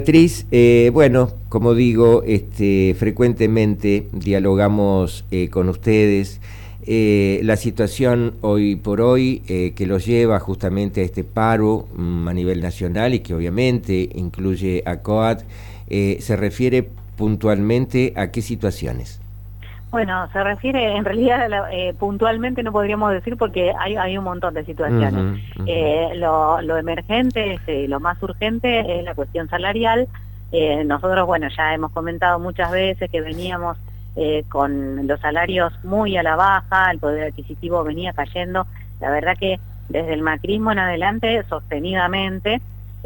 Beatriz, bueno, como digo, frecuentemente dialogamos con ustedes. La situación hoy por hoy que los lleva justamente a este paro a nivel nacional y que obviamente incluye a COAT, se refiere puntualmente a qué situaciones. Bueno, se refiere, en realidad puntualmente no podríamos decir porque hay un montón de situaciones. Ujú, ujú. Lo emergente, lo más urgente es la cuestión salarial. Nosotros, bueno, ya hemos comentado muchas veces que veníamos con los salarios muy a la baja, el poder adquisitivo venía cayendo, la verdad que desde el macrismo en adelante, sostenidamente,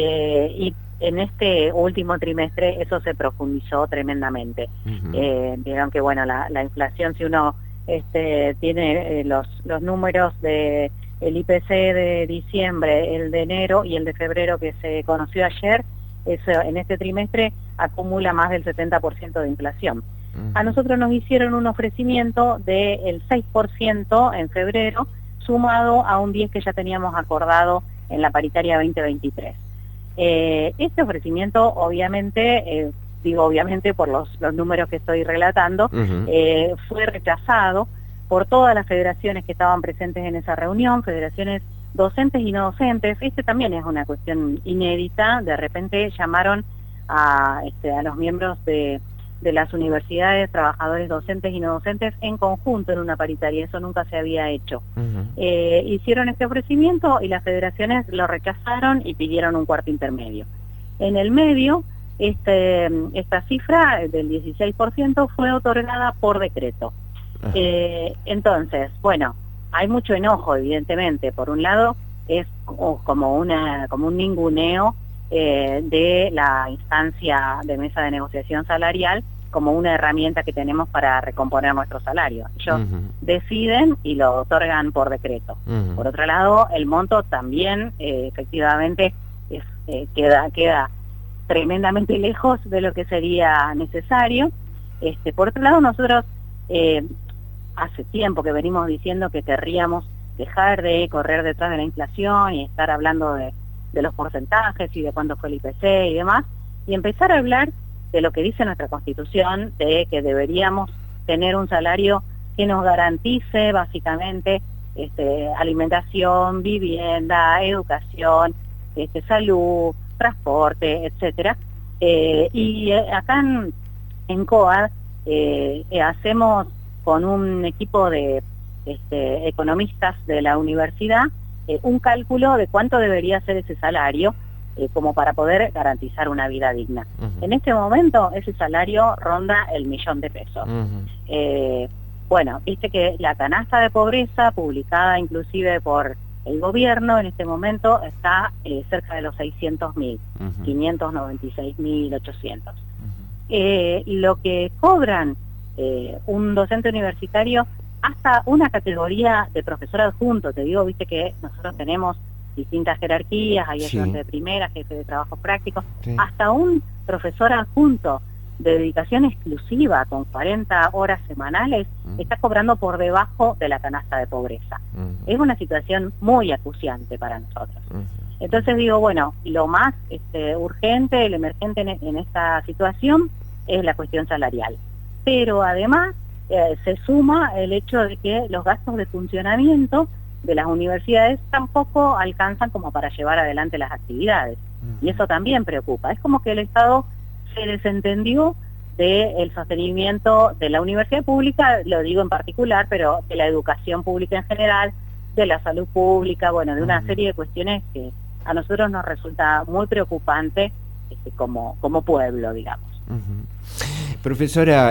y en este último trimestre eso se profundizó tremendamente. Ujú. Vieron que bueno, la inflación, si uno tiene los números de el IPC de diciembre, el de enero y el de febrero que se conoció ayer, eso en este trimestre acumula más del 70% de inflación. A Ujú. nosotros nos hicieron un ofrecimiento del 6% en febrero, sumado a un 10% que ya teníamos acordado en la paritaria 2023. Este ofrecimiento, obviamente, digo obviamente por los números que estoy relatando, Ujú. fue rechazado por todas las federaciones que estaban presentes en esa reunión, federaciones docentes y no docentes. También es una cuestión inédita. De repente llamaron a los miembros de las universidades, trabajadores docentes y no docentes en conjunto en una paritaria. Eso nunca se había hecho. Ujú. Hicieron este ofrecimiento y las federaciones lo rechazaron y pidieron un cuarto intermedio. En el medio, esta cifra del 16% fue otorgada por decreto. Ajá. Entonces, bueno, hay mucho enojo, evidentemente. Por un lado, es como un ninguneo de la instancia de mesa de negociación salarial como una herramienta que tenemos para recomponer nuestro salario. Ellos Ujú. deciden y lo otorgan por decreto. Ujú. Por otro lado, el monto también efectivamente queda tremendamente lejos de lo que sería necesario. Por otro lado, nosotros hace tiempo que venimos diciendo que querríamos dejar de correr detrás de la inflación y estar hablando de los porcentajes y de cuánto fue el IPC y demás, y empezar a hablar de lo que dice nuestra Constitución, de que deberíamos tener un salario que nos garantice básicamente alimentación, vivienda, educación, salud, transporte, etcétera. Acá en COAD hacemos con un equipo de economistas de la universidad un cálculo de cuánto debería ser ese salario como para poder garantizar una vida digna. Ujú. En este momento ese salario ronda el $1.000.000. Ujú. Bueno, viste que la canasta de pobreza, publicada inclusive por el gobierno, en este momento está cerca de los 600.000, Ujú. 596.800. Ujú. Lo que cobran un docente universitario hasta una categoría de profesor adjunto. Te digo, viste que nosotros tenemos distintas jerarquías, hay ayudante Sí, de primera, jefe de trabajo práctico, sí. hasta un profesor adjunto de dedicación exclusiva con 40 horas semanales Ujú. está cobrando por debajo de la canasta de pobreza. Ujú. Es una situación muy acuciante para nosotros. Ujú. Entonces digo, bueno, lo más urgente, el emergente en esta situación es la cuestión salarial. Pero además se suma el hecho de que los gastos de funcionamiento de las universidades tampoco alcanzan como para llevar adelante las actividades. Y eso también preocupa. Es como que el Estado se desentendió del sostenimiento de la universidad pública, lo digo en particular, pero de la educación pública en general, de la salud pública, bueno, de una Ujú. serie de cuestiones que a nosotros nos resulta muy preocupante como pueblo, digamos. Ujú. Profesora,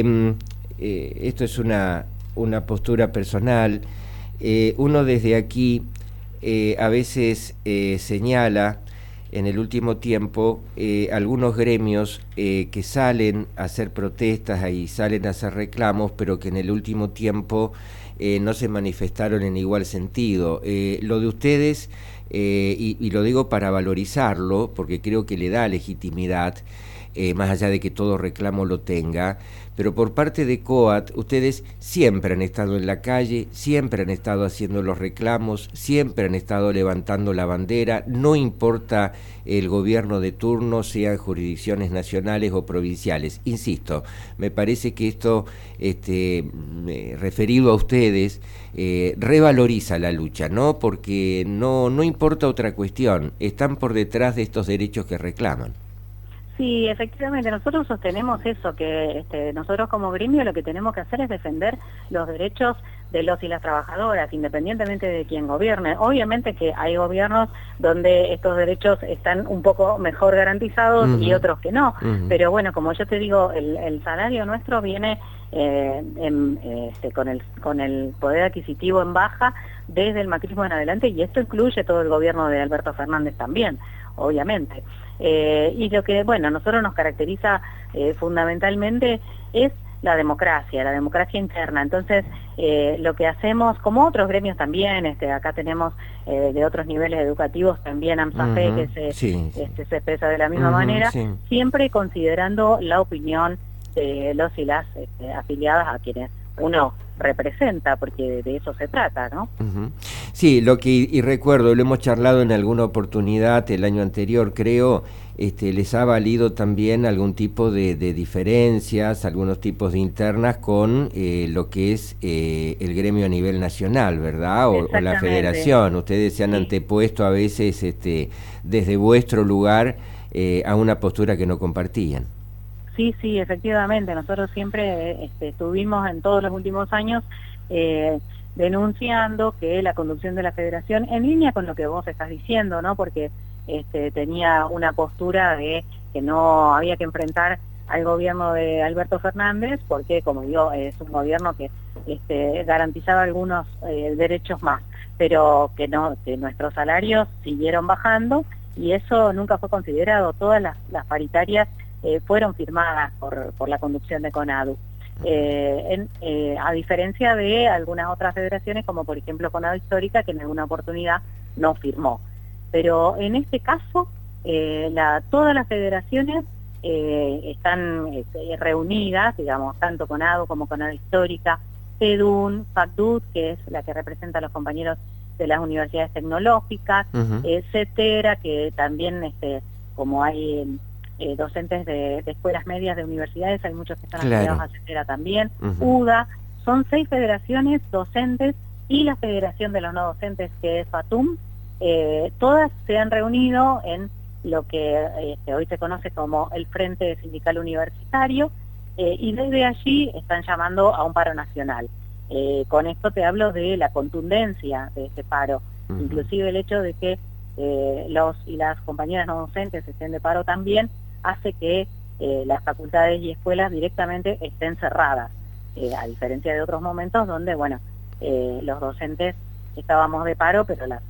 esto es una postura personal. Uno desde aquí a veces señala en el último tiempo algunos gremios que salen a hacer protestas y salen a hacer reclamos, pero que en el último tiempo no se manifestaron en igual sentido. Lo de ustedes y lo digo para valorizarlo, porque creo que le da legitimidad, más allá de que todo reclamo lo tenga, pero por parte de COAT, ustedes siempre han estado en la calle, siempre han estado haciendo los reclamos, siempre han estado levantando la bandera, no importa el gobierno de turno, sean jurisdicciones nacionales o provinciales. Insisto, me parece que esto, referido a ustedes, revaloriza la lucha, ¿no? Porque no importa otra cuestión, están por detrás de estos derechos que reclaman. Sí, efectivamente, nosotros sostenemos eso, que nosotros como gremio lo que tenemos que hacer es defender los derechos de los y las trabajadoras, independientemente de quién gobierne. Obviamente que hay gobiernos donde estos derechos están un poco mejor garantizados y otros que no, pero bueno, como yo te digo, el salario nuestro viene con el poder adquisitivo en baja desde el macrismo en adelante, y esto incluye todo el gobierno de Alberto Fernández también, obviamente. Y lo que, bueno, nosotros nos caracteriza fundamentalmente es la democracia interna. Entonces, lo que hacemos, como otros gremios también, acá tenemos de otros niveles educativos también AMSAFE, que se expresa de la misma manera, siempre considerando la opinión de los y las afiliadas a quienes uno representa, porque de eso se trata, ¿no? Sí, y recuerdo, lo hemos charlado en alguna oportunidad el año anterior, creo, les ha valido también algún tipo de diferencias, algunos tipos de internas con lo que es el gremio a nivel nacional, ¿verdad? O la federación. Ustedes se han antepuesto a veces desde vuestro lugar a una postura que no compartían. Sí, efectivamente, nosotros siempre estuvimos en todos los últimos años denunciando que la conducción de la federación, en línea con lo que vos estás diciendo, ¿no? Porque tenía una postura de que no había que enfrentar al gobierno de Alberto Fernández, porque, como digo, es un gobierno que garantizaba algunos derechos más, pero que nuestros salarios siguieron bajando, y eso nunca fue considerado. Todas las paritarias fueron firmadas por la conducción de CONADU. A diferencia de algunas otras federaciones, como por ejemplo CONADU Histórica, que en alguna oportunidad no firmó. Pero en este caso, todas las federaciones están reunidas, digamos, tanto CONADU como CONADU Histórica, CEDUN, FACDUT, que es la que representa a los compañeros de las universidades tecnológicas, CETERA, que también, como hay docentes de escuelas medias de universidades, hay muchos que están afiliados a CETERA también, UDA, son 6 federaciones docentes, y la federación de los no docentes, que es FATUM, todas se han reunido en lo que hoy se conoce como el Frente Sindical Universitario, y desde allí están llamando a un paro nacional. Con esto te hablo de la contundencia de este paro, inclusive el hecho de que los y las compañeras no docentes estén de paro también hace que las facultades y escuelas directamente estén cerradas, a diferencia de otros momentos donde, bueno, los docentes estábamos de paro, pero las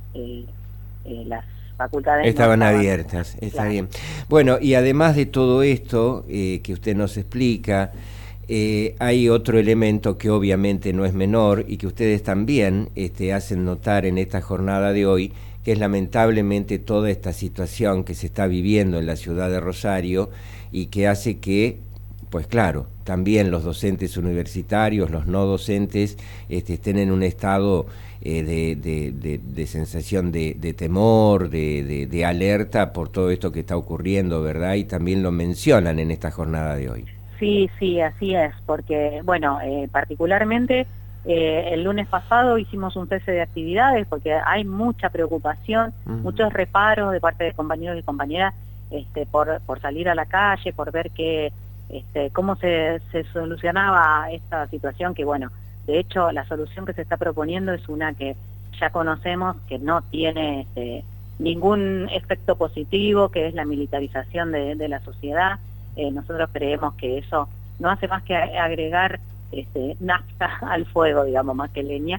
facultades estaban abiertas. Está bien. Bueno, y además de todo esto que usted nos explica, hay otro elemento que obviamente no es menor y que ustedes también hacen notar en esta jornada de hoy, que es lamentablemente toda esta situación que se está viviendo en la ciudad de Rosario, y que hace que, pues claro, también los docentes universitarios, los no docentes, estén en un estado de sensación de temor, de alerta por todo esto que está ocurriendo, ¿verdad? Y también lo mencionan en esta jornada de hoy. Sí, así es, porque, bueno, particularmente el lunes pasado hicimos un cese de actividades porque hay mucha preocupación, muchos reparos de parte de compañeros y compañeras por salir a la calle, por ver cómo se solucionaba esta situación, que bueno, de hecho la solución que se está proponiendo es una que ya conocemos, que no tiene ningún efecto positivo, que es la militarización de la sociedad. Nosotros creemos que eso no hace más que agregar nafta al fuego, digamos, más que leña,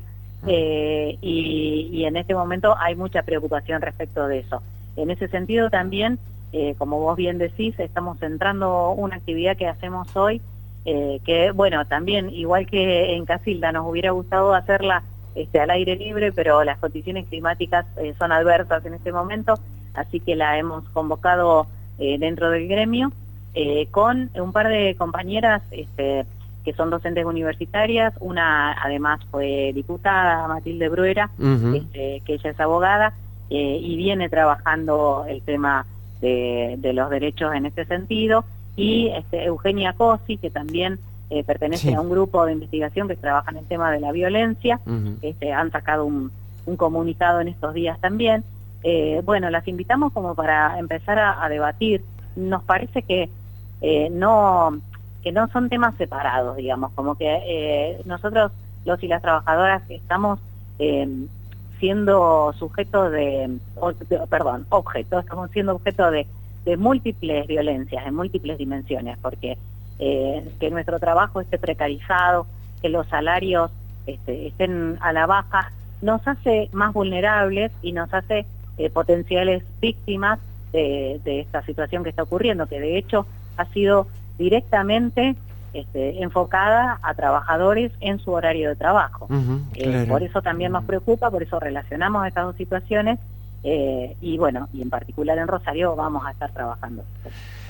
y en este momento hay mucha preocupación respecto de eso. En ese sentido también, como vos bien decís, estamos centrando una actividad que hacemos hoy, que bueno, también igual que en Casilda nos hubiera gustado hacerla al aire libre, pero las condiciones climáticas son adversas en este momento, así que la hemos convocado dentro del gremio con un par de compañeras que son docentes universitarias. Una además fue diputada, Matilde Bruera, que ella es abogada y viene trabajando el tema de los derechos en este sentido, y Eugenia Cosi, que también pertenece a un grupo de investigación que trabaja en el tema de la violencia. Han sacado un comunicado en estos días también. Bueno, las invitamos como para empezar a debatir. Nos parece que no son temas separados, digamos, como que nosotros, los y las trabajadoras, estamos siendo estamos siendo objeto de múltiples violencias, en múltiples dimensiones, porque que nuestro trabajo esté precarizado, que los salarios estén a la baja, nos hace más vulnerables y nos hace potenciales víctimas de esta situación que está ocurriendo, que de hecho ha sido directamente enfocada a trabajadores en su horario de trabajo. Claro. Por eso también nos preocupa, por eso relacionamos estas dos situaciones, y bueno, y en particular en Rosario vamos a estar trabajando.